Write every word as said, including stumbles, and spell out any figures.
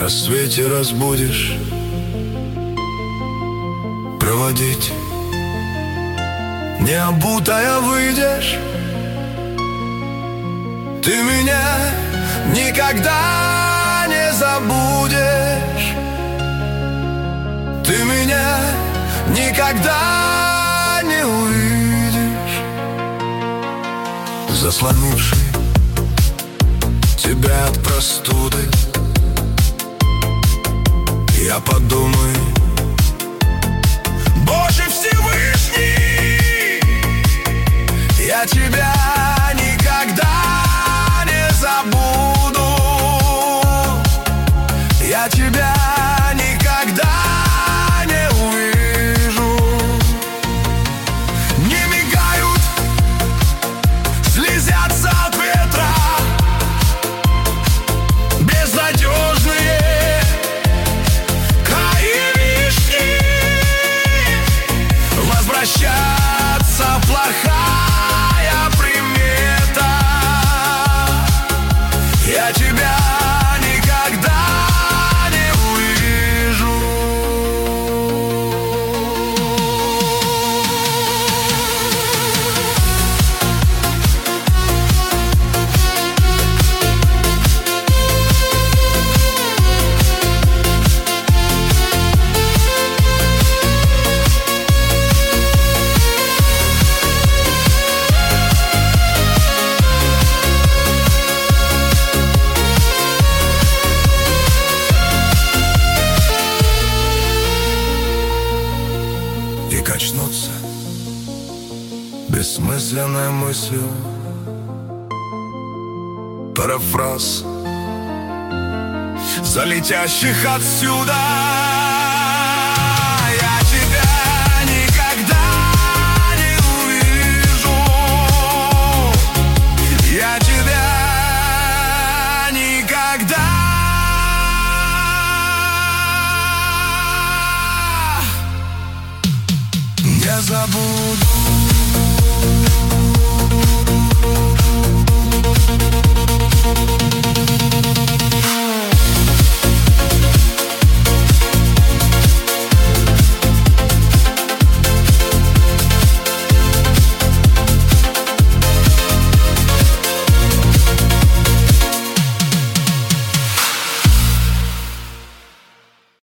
рассвете разбудишь, проводить. Не обутая выйдешь, ты меня никогда не забудешь. Ты меня никогда не увидишь, заслонивший тебя от простуды. Я подумаю: Боже Всевышний, я тебя никогда не забуду. Я тебя никогда не увижу. Не мигают, слезятся от ветра безнадежные краи вишни. Возвращаться плохая примета. Я тебя никогда не увижу. И качнуться бессмысленной мыслью. Парафраз за летящих отсюда